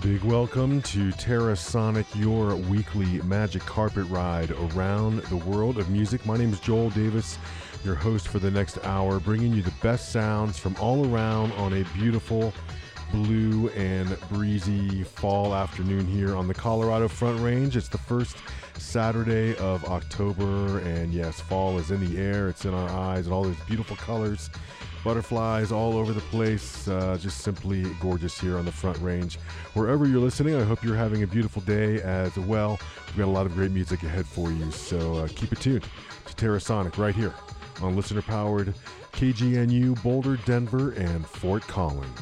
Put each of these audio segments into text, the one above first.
Big welcome to TerraSonic, your weekly magic carpet ride around the world of music. My name is Joel Davis, your host for the next hour, bringing you the best sounds from all around on a beautiful blue and breezy fall afternoon here on the Colorado Front Range. It's the first Saturday of October, and yes, fall is in the air. It's in our eyes and all those beautiful colors. Butterflies all over the place, just simply gorgeous here on the Front Range. Wherever you're listening, I hope you're having a beautiful day as well. We've got a lot of great music ahead for you, so keep it tuned to TerraSonic right here on listener-powered KGNU, Boulder, Denver, and Fort Collins.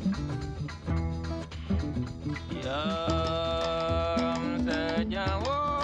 Yang sejauh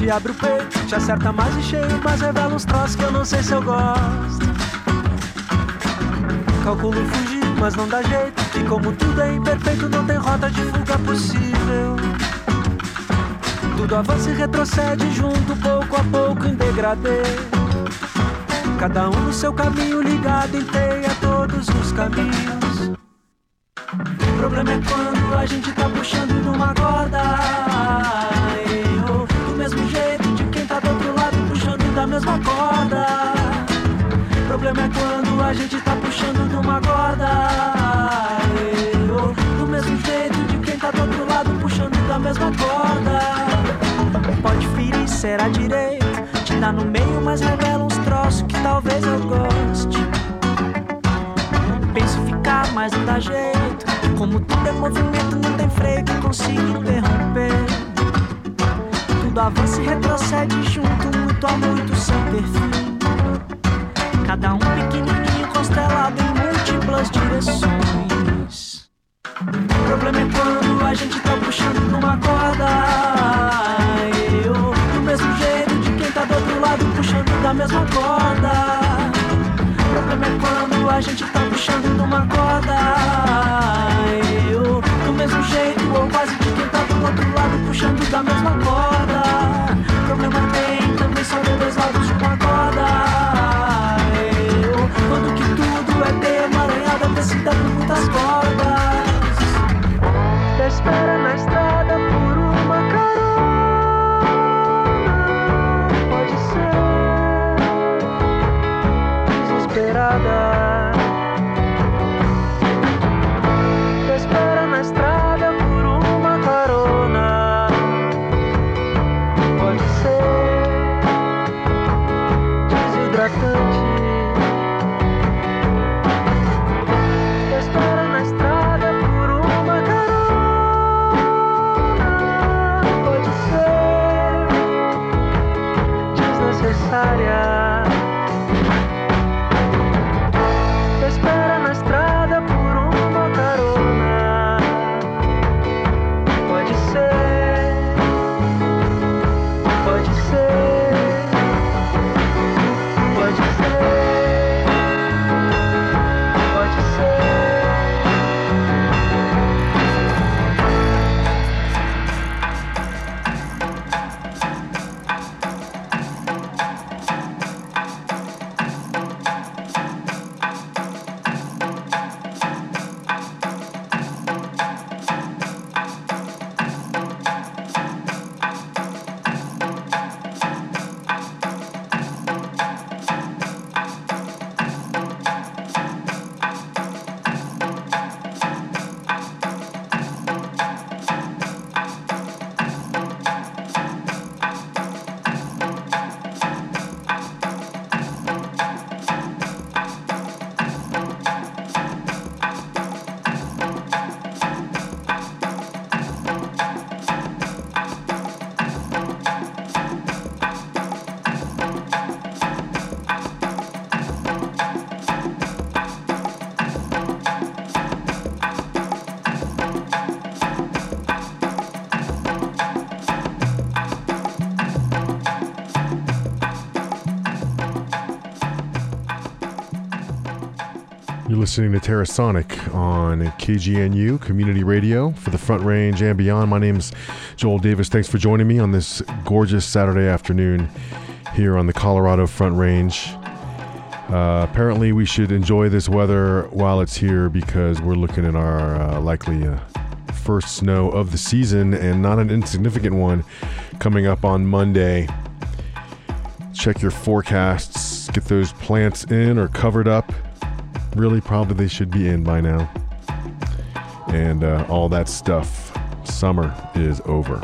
me abre o peito, te acerta mais e cheio, mas revela uns troços que eu não sei se eu gosto. Calculo fugir, mas não dá jeito, e como tudo é imperfeito, não tem rota de fuga possível. Tudo avança e retrocede junto, pouco a pouco em degradê. Cada um no seu caminho ligado em teia todos os caminhos. O problema é quando a gente tá puxando numa corda, do mesmo jeito de quem tá do outro lado puxando da mesma corda. O problema é quando a gente tá puxando numa corda, do mesmo jeito de quem tá do outro lado puxando da mesma corda. Pode ferir, será direito, te dá no meio, mas revela uns troços que talvez eu goste. Penso ficar, mas não dá jeito, como tudo é movimento, não tem freio que consiga interromper. Tudo avança e retrocede junto, muito a muito, sem ter fim. Cada um pequenininho, constelado em múltiplas direções. O problema é quando a gente tá puxando numa corda, do mesmo jeito de quem tá do outro lado puxando da mesma corda. O problema é quando a gente tá puxando numa corda, do mesmo jeito ou quase de quem tá do outro lado puxando da mesma corda. O problema tem também só dois lados de uma corda, quando que tudo é teia emaranhada tecida por muitas cordas. Te espera na estrada por uma carona, pode ser desesperada. Te espera na estrada por uma carona, pode ser desidratante. Te espera na estrada por uma carona, pode ser desnecessária. Te espera na estrada por uma carona, pode ser, pode ser, pode ser, pode ser. You're listening to Terrasonic on KGNU Community Radio for the Front Range and beyond. My name's Joel Davis. Thanks for joining me on this gorgeous Saturday afternoon here on the Colorado Front Range. Apparently we should enjoy this weather while it's here because we're looking at our likely first snow of the season, and not an insignificant one, coming up on Monday. Check your forecasts. Get those plants in or covered up. Really, probably they should be in by now. And all that stuff. Summer is over.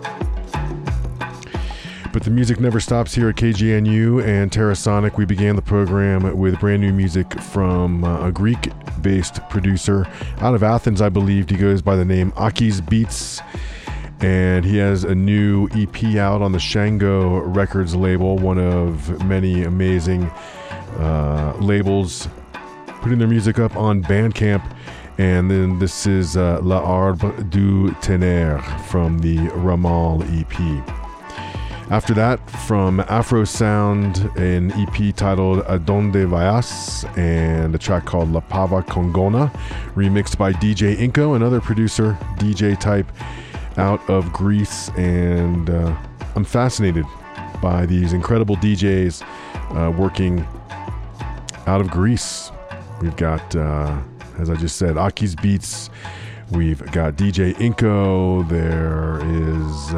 But the music never stops here at KGNU and Terrasonic. We began the program with brand new music from a Greek-based producer out of Athens, I believe. He goes by the name Akis Beats, and he has a new EP out on the Shango Records label, one of many amazing labels putting their music up on Bandcamp. And then this is La Arbre du Tonnerre from the Ramal EP. After that, from Afro Sound, an EP titled Adonde Vayas, and a track called La Pava Congona, remixed by DJ Inko, another producer, DJ type out of Greece. And I'm fascinated by these incredible DJs working out of Greece. We've got, as I just said, Aki's Beats. We've got DJ Inko. There is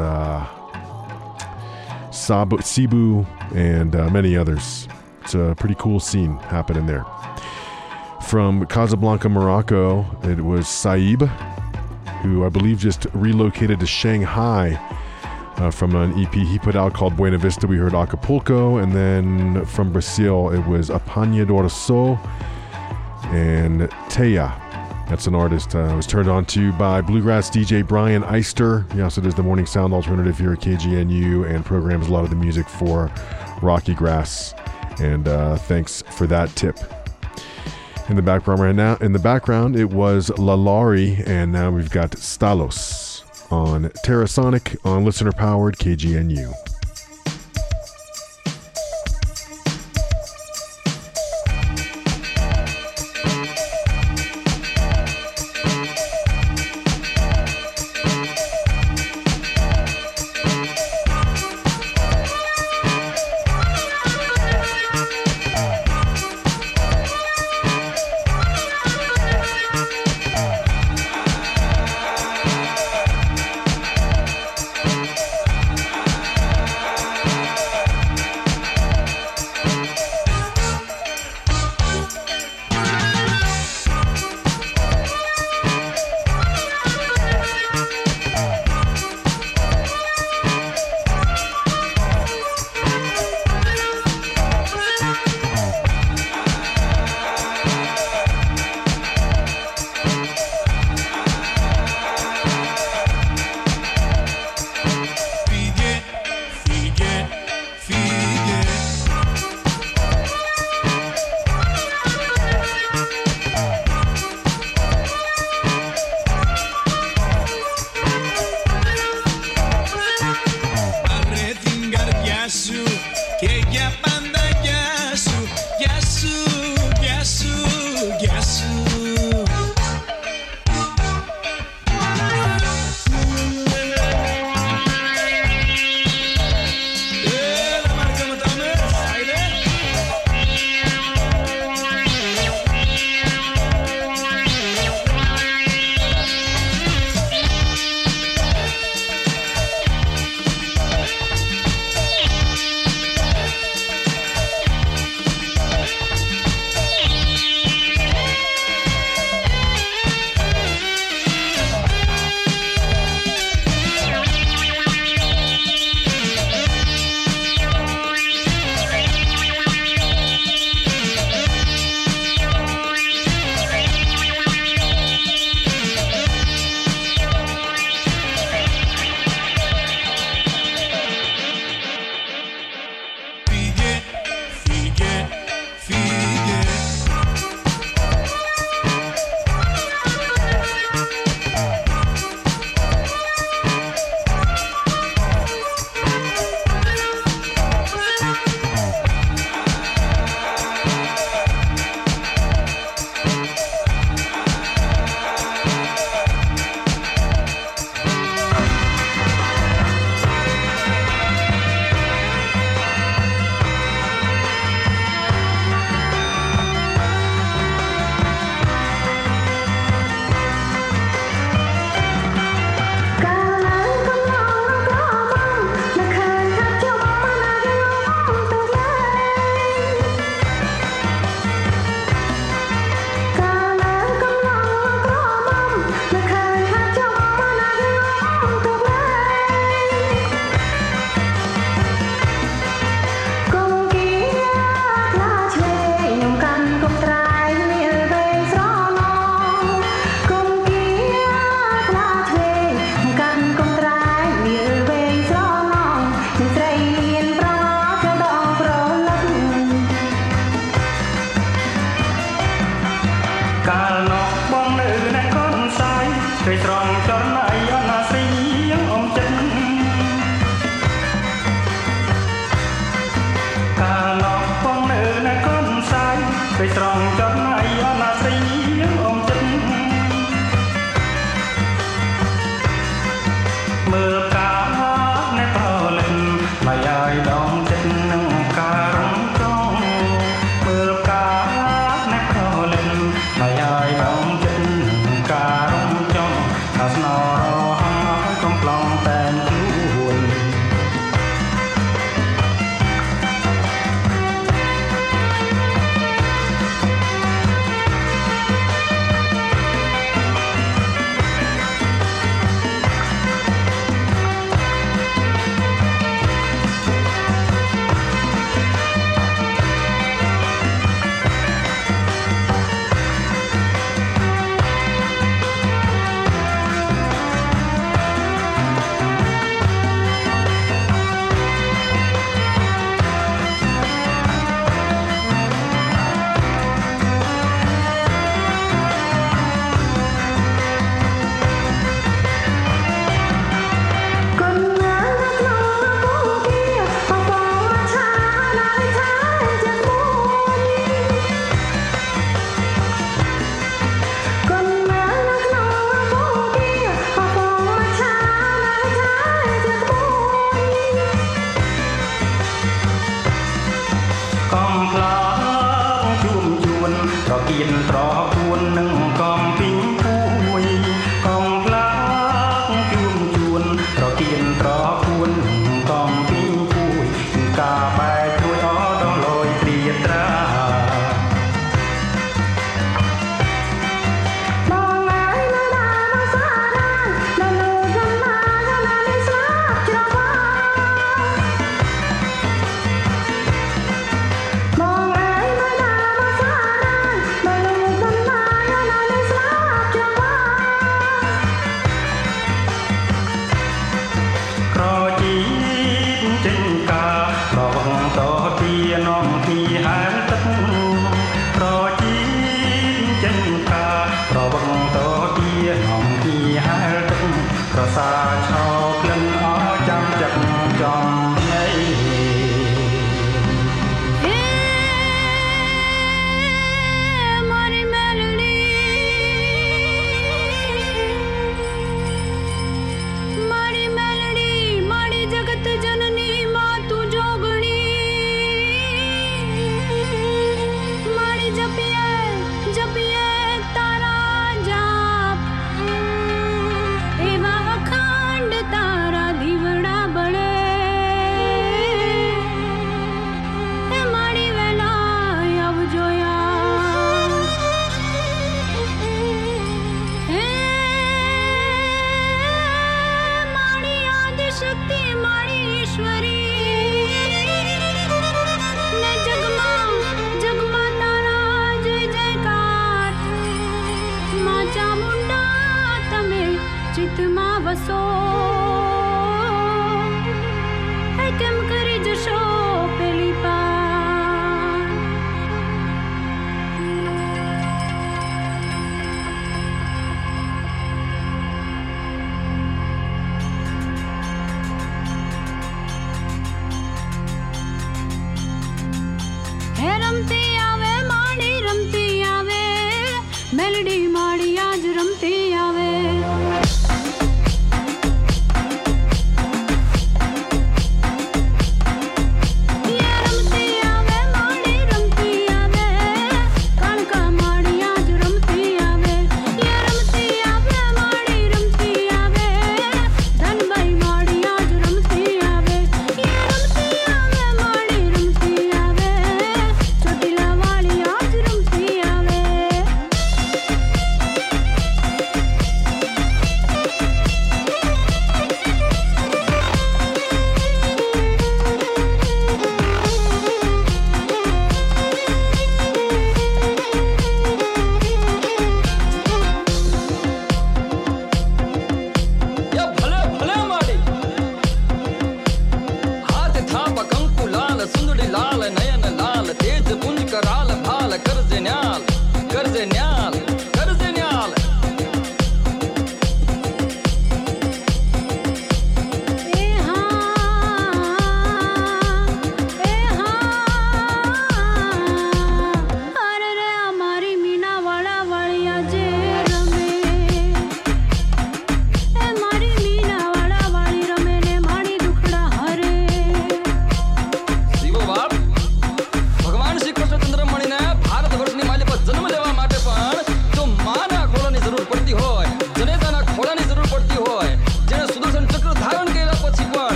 Sibu and many others. It's a pretty cool scene happening there. From Casablanca, Morocco, it was Saib, who I believe just relocated to Shanghai from an EP he put out called Buena Vista. We heard Acapulco. And then from Brazil, it was Apanhador So and Teia. That's an artist I was turned on to by bluegrass DJ Brian Eister. He also does the Morning Sound Alternative here at KGNU and programs a lot of the music for Rocky Grass. And thanks for that tip. In the background right now, it was Lalari, and now we've got Stalos on Terrasonic on listener-powered KGNU.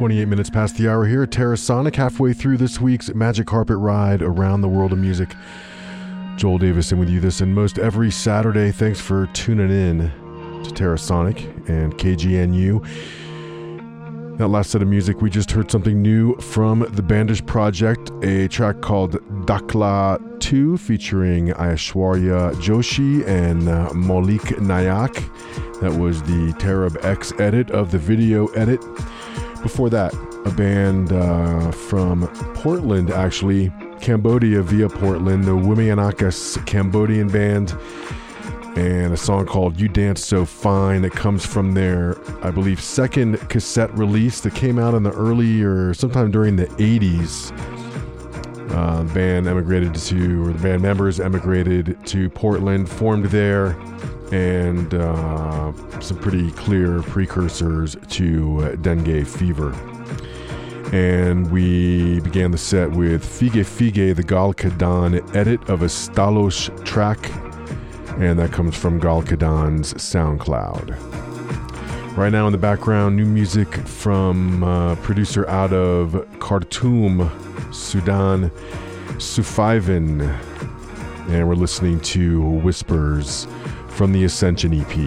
28 minutes past the hour here at Terrasonic, halfway through this week's Magic Carpet Ride around the world of music. Joel Davison with you this and most every Saturday. Thanks for tuning in to Terrasonic and KGNU. That last set of music, we just heard something new from the Bandish Project, a track called Dakla 2 featuring Aishwarya Joshi and Maulik Nayak. That was the Tarab X edit of the video edit. Before that, a band from Portland, actually, Cambodia via Portland, the Wimianakas Cambodian band, and a song called You Dance So Fine that comes from their, I believe, second cassette release that came out in the early or sometime during the 80s. The band members emigrated to Portland, formed there, and some pretty clear precursors to dengue fever. And we began the set with Fige Fige, the Gal Kadan edit of a Stalos track, and that comes from Gal Kadan's SoundCloud. Right now in the background, new music from producer out of Khartoum, Sudan, Sufaivan, and we're listening to Whispers from the Ascension EP.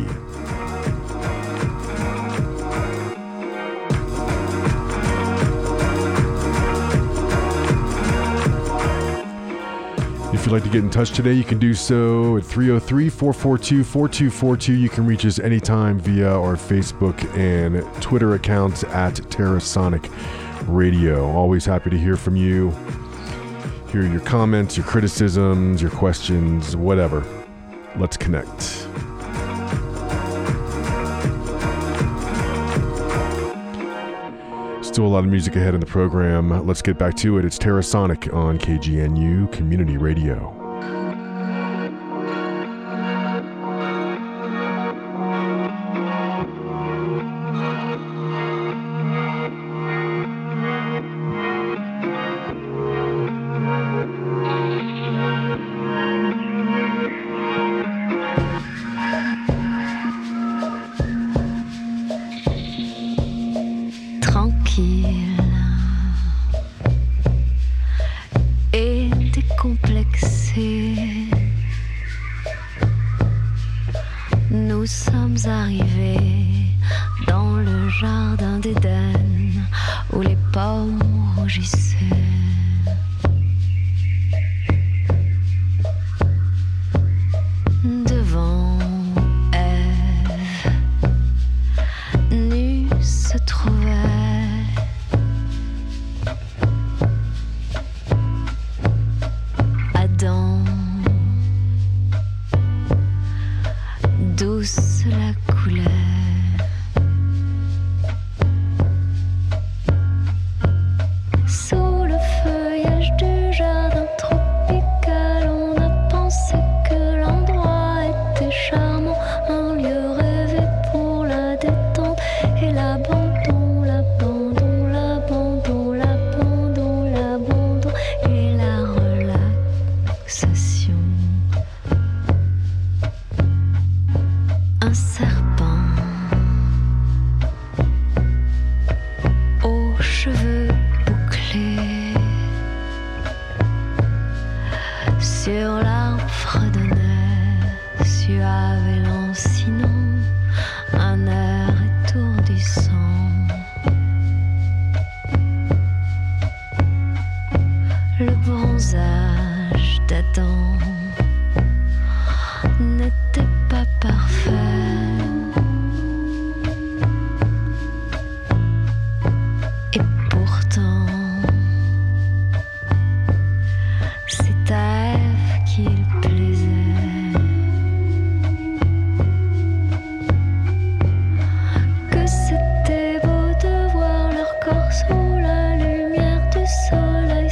If you'd like to get in touch today, you can do so at 303-442-4242. You can reach us anytime via our Facebook and Twitter accounts at Terrasonic Radio. Always happy to hear from you. Hear your comments, your criticisms, your questions, whatever. Let's connect. Still a lot of music ahead in the program. Let's get back to it. It's Terrasonic on KGNU Community Radio.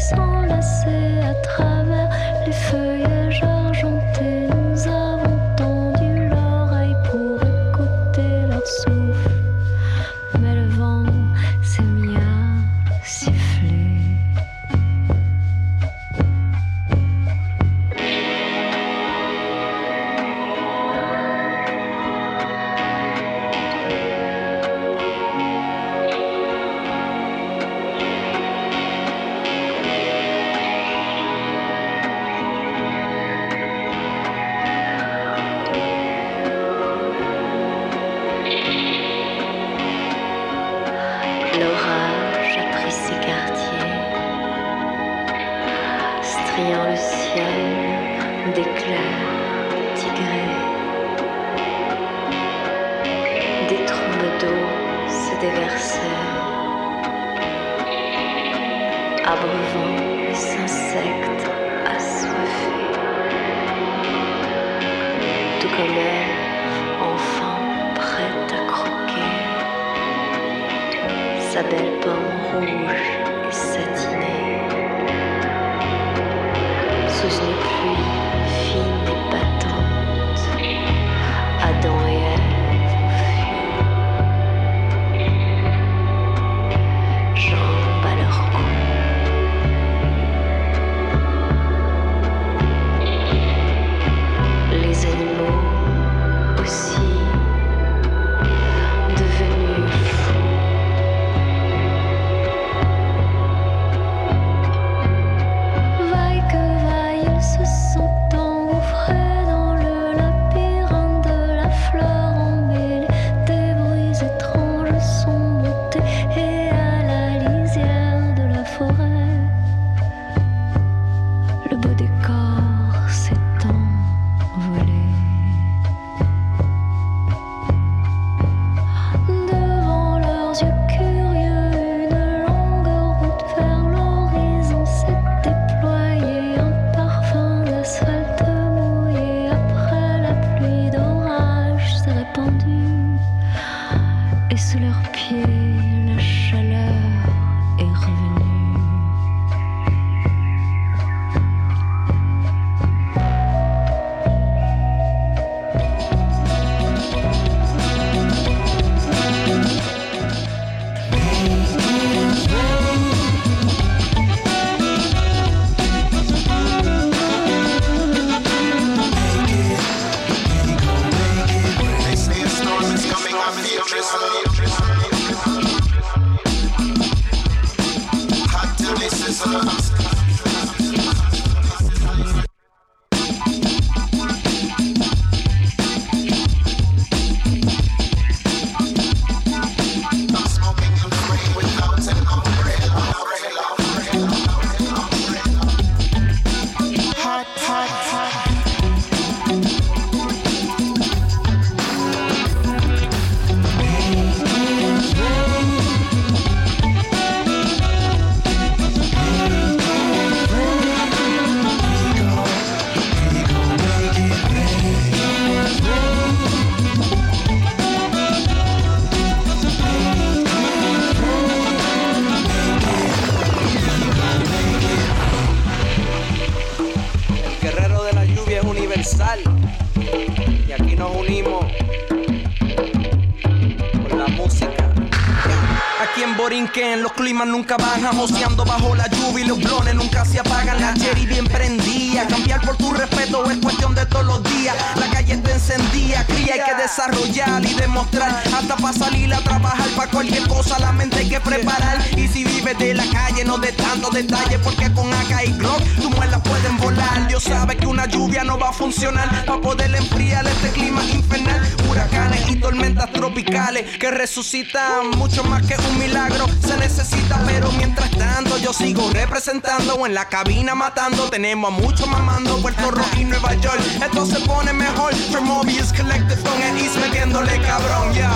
S'enlacer à travers les feuillages argentés, nous avons tant effrayant le ciel d'éclairs tigrés. Des trombes d'eau se déversaient, abreuvant les insectes assoiffés. Tout comme elle, enfant prête à croquer, sa belle pomme rouge et satinée, sous une pluie fine et battante, Adam et Ève ont fui, jambes à leur cou. Les animaux aussi, devenus fous. Vaille que vaille, ils se sont engouffrés dans le labyrinthe de la fleur emmêlée. Des bruits étranges sont montés et à la lisière de la forêt, le beau décor s'est envolé. Devant leurs yeux curieux, une longue route vers l'horizon s'est déployée. Un parfum d'asphalte mouillé après la pluie d'orage s'est répandu. Et sous leurs pieds, la chaleur est revenue. They say a storm is coming, I feel hot till they sizzle. I'm smoking and free without an umbrella. Hot, hot, hot. El guerrero de la lluvia es universal y aquí nos unimos con la música. Aquí en Borinquen los climas nunca bajan, joseando bajo la lluvia y los blones nunca se apagan. La cherry bien prendida, cambiar por tu respeto es cuestión de todos los días. La calle está encendida, cría hay que desarrollar y demostrar. Hasta para salir a trabajar, para cualquier cosa la mente hay que preparar. Y si vives de la calle no de tantos detalles, porque con AK y Glock tus muelas pueden volar. Dios sabe que una lluvia no va a funcionar para poder enfriar este clima infernal. Huracanes y tormentas tropicales que resucitan mucho más que un milagro se necesita, pero mientras tanto yo sigo representando en la cabina matando. Tenemos a muchos mamando Puerto Rico y Nueva York. Esto se pone mejor. For Mobius Collective con el East metiéndole cabrón, yo.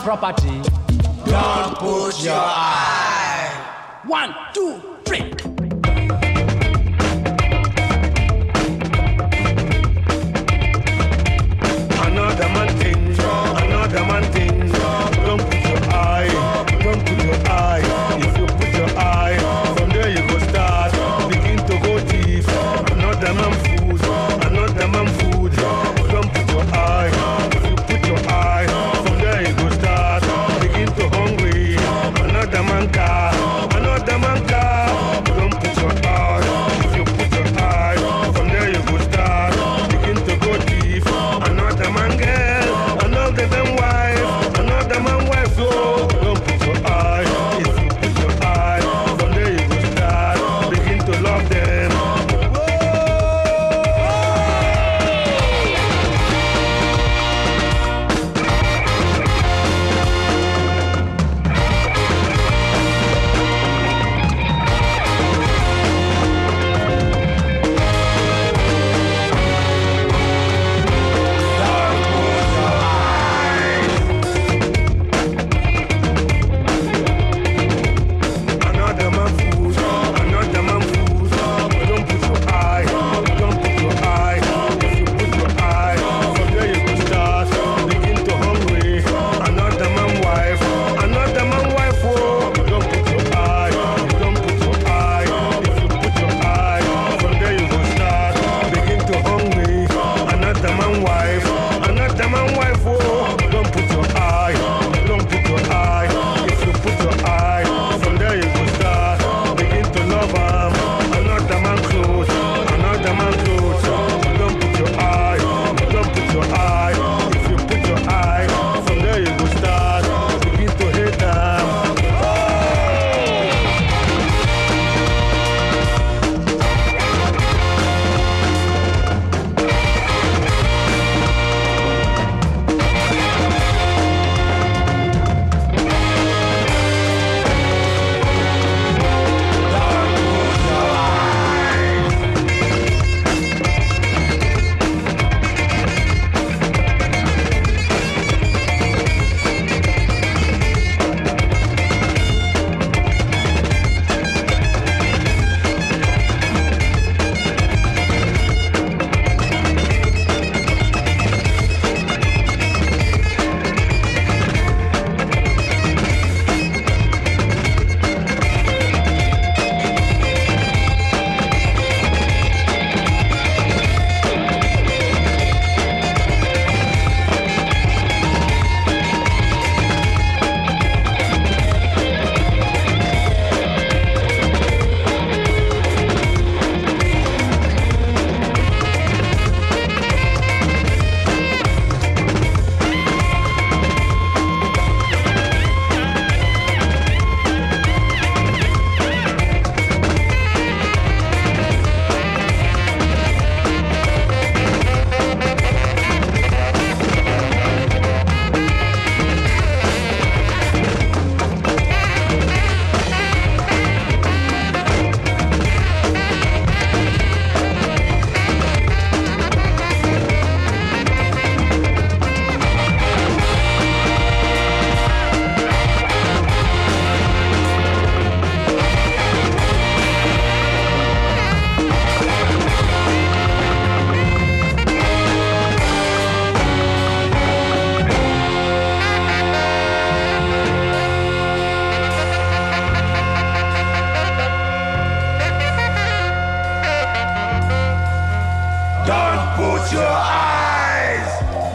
property. Don't put your eye. 1, 2, 3. Another man thing, another man thing. Don't put your eye, don't put your eye. If you put your eye, from there you go start. Begin to go thief. Another man food, another man food. Don't put your eye. If you put your eye, from there you go start. Begin to hungry. Another man car, another man car. Don't put your eye. If you put your eye, from there you go start. Begin to go thief. Another man girl, another man wife, another man wife. Oh, don't put your eye. If you put your eye, from there you go start. Begin to love them. Another man food, another man food. Don't put your eye, don't put your eye. If you put your eye, from there you go start. Begin to hungry. Another man wife, another man wife. Oh, don't put your eye, don't put your eye. If you put your eye, from there you go start. Begin to hungry. Another man wife, another man wife. Oh, don't put your eye, don't put your eye. If you put your eye, from there you go start. Begin to love him. Another man clothes, another man clothes. Don't put your eye, don't put your eye. If you put your eye, from there you go start. Begin to hate them. Don't put your eyes.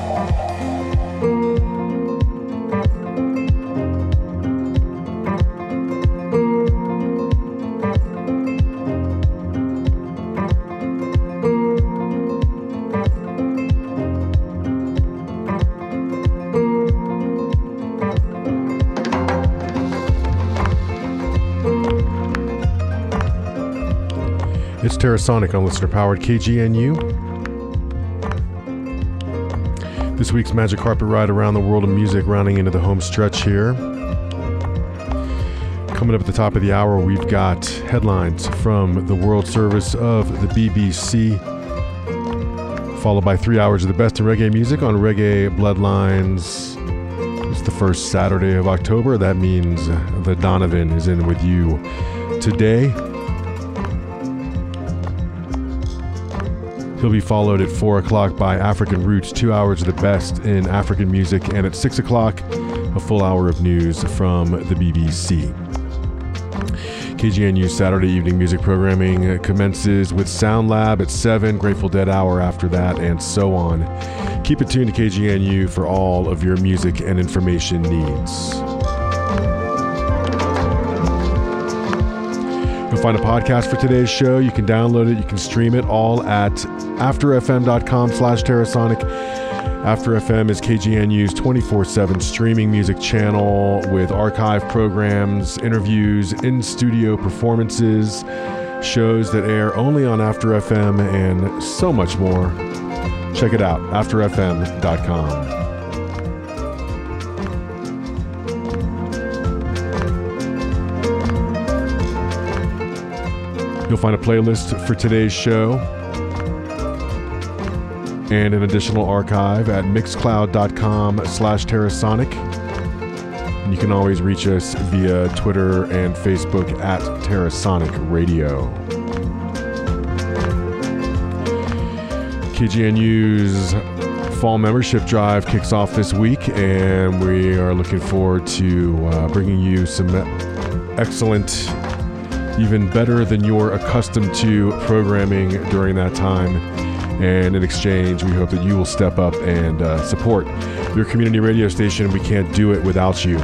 It's Terrasonic on listener powered KGNU. This week's Magic Carpet Ride around the world of music, rounding into the home stretch here. Coming up at the top of the hour, we've got headlines from the World Service of the BBC, followed by 3 hours of the best in reggae music on Reggae Bloodlines. It's the first Saturday of October. That means the Donovan is in with you today. He'll be followed at 4 o'clock by African Roots, 2 hours of the best in African music, and at 6 o'clock, a full hour of news from the BBC. KGNU's Saturday evening music programming commences with Sound Lab at 7, Grateful Dead Hour after that, and so on. Keep it tuned to KGNU for all of your music and information needs. You'll find a podcast for today's show. You can download it. You can stream it all at afterfm.com/Terrasonic. After FM is KGNU's 24/7 streaming music channel with archive programs, interviews, in-studio performances, shows that air only on After FM, and so much more. Check it out, afterfm.com. You'll find a playlist for today's show and an additional archive at mixcloud.com/Terrasonic. And you can always reach us via Twitter and Facebook at Terrasonic Radio. KGNU's fall membership drive kicks off this week, and we are looking forward to bringing you some excellent, even better than you're accustomed to programming during that time. And in exchange, we hope that you will step up and support your community radio station. We can't do it without you.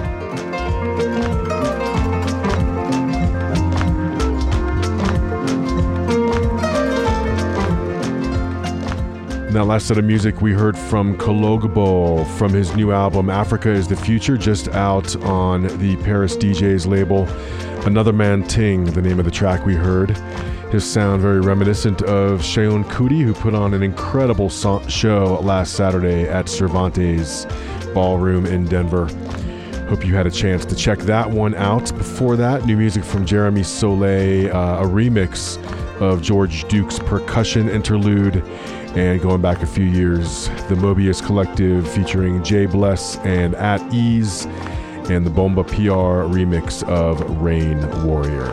In that last set of music, we heard from Kologbo from his new album, Africa is the Future, just out on the Paris DJs label. Another Man Ting, the name of the track we heard. His sound very reminiscent of Seun Kuti, who put on an incredible show last Saturday at Cervantes Ballroom in Denver. Hope you had a chance to check that one out. Before that, new music from Jeremy Soleil, a remix of George Duke's percussion interlude. And going back a few years, the Mobius Collective featuring Jay Bless and At Ease, and the Bomba PR remix of Rain Warrior.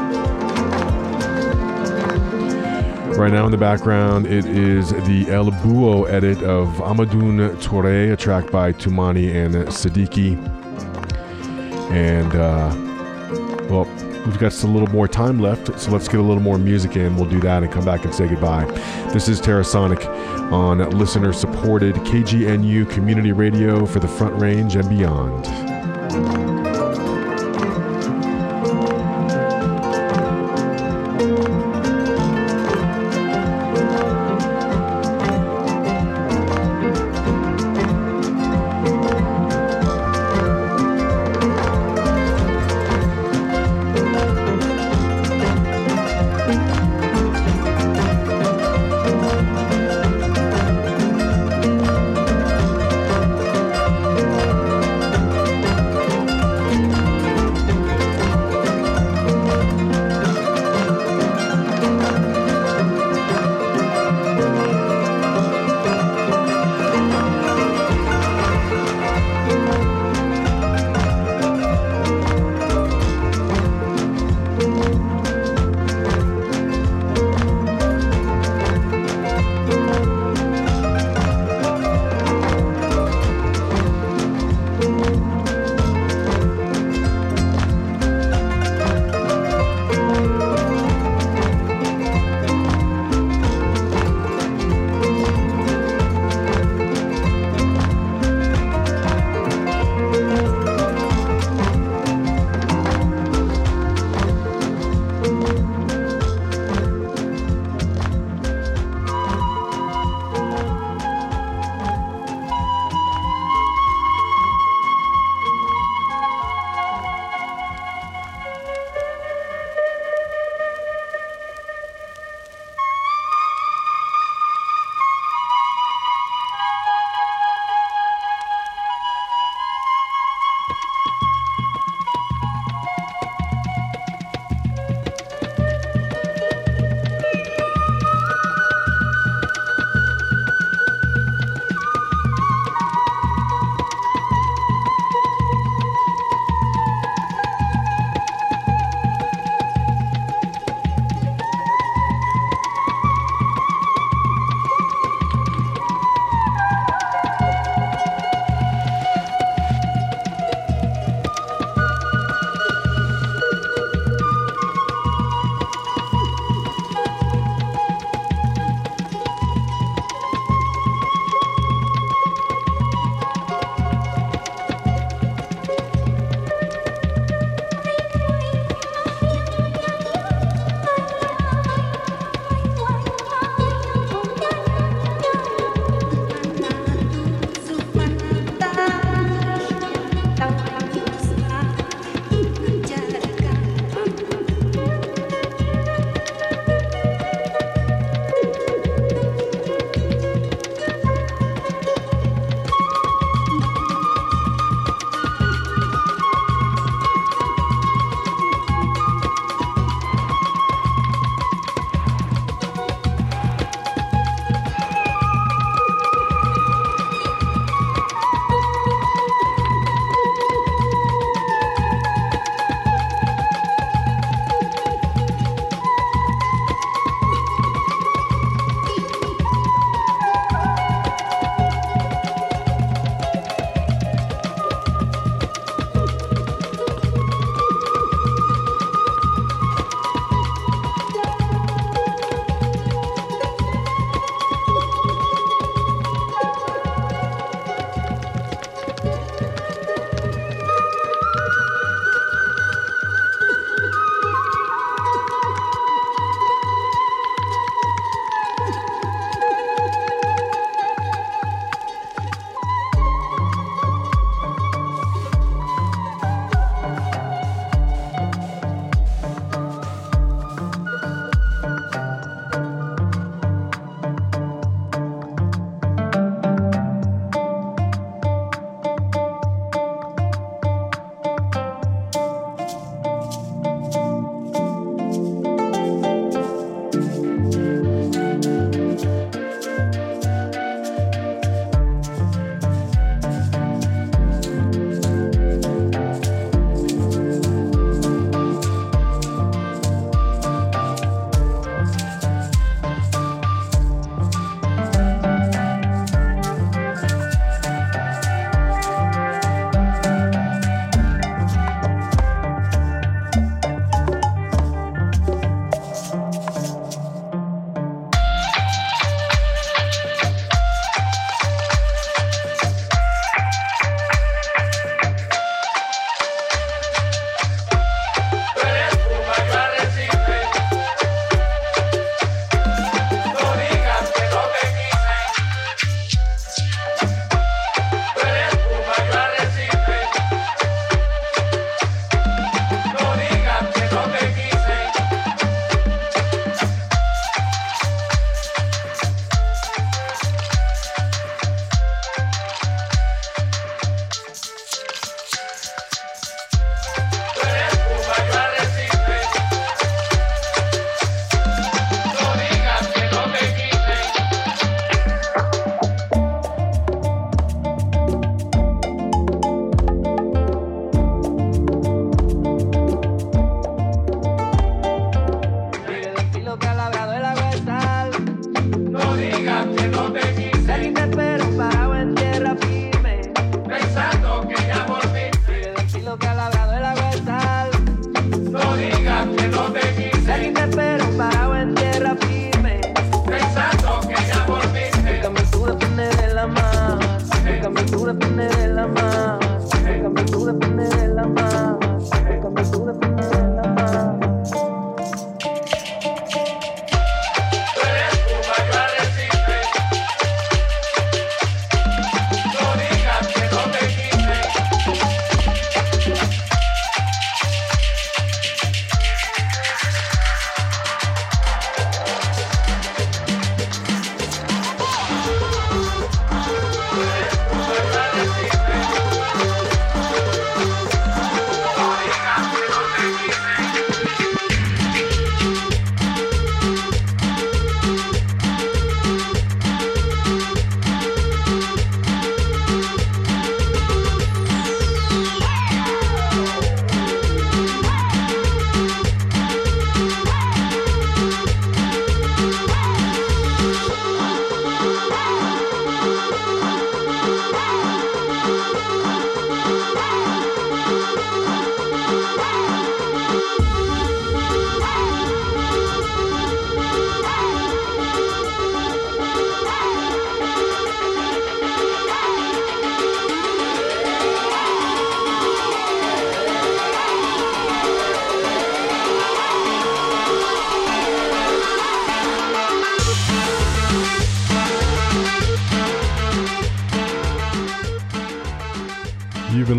Right now in the background, it is the El Buo edit of Amadoun Touré, a track by Toumani and Siddiqui. And, well, we've got a little more time left, so let's get a little more music in. We'll do that and come back and say goodbye. This is Terrasonic on listener-supported KGNU Community Radio for the Front Range and beyond.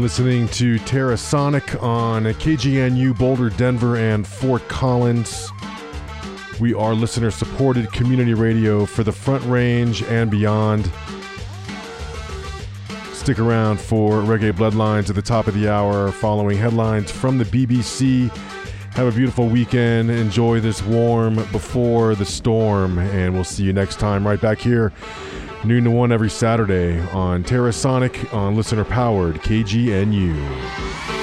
listening to Terrasonic on KGNU, Boulder, Denver, and Fort Collins. We are listener-supported community radio for the Front Range and beyond. Stick around for Reggae Bloodlines at the top of the hour, following headlines from the BBC. Have a beautiful weekend. Enjoy this warm before the storm, and we'll see you next time right back here, noon to 1 every Saturday on Terrasonic on listener-powered KGNU.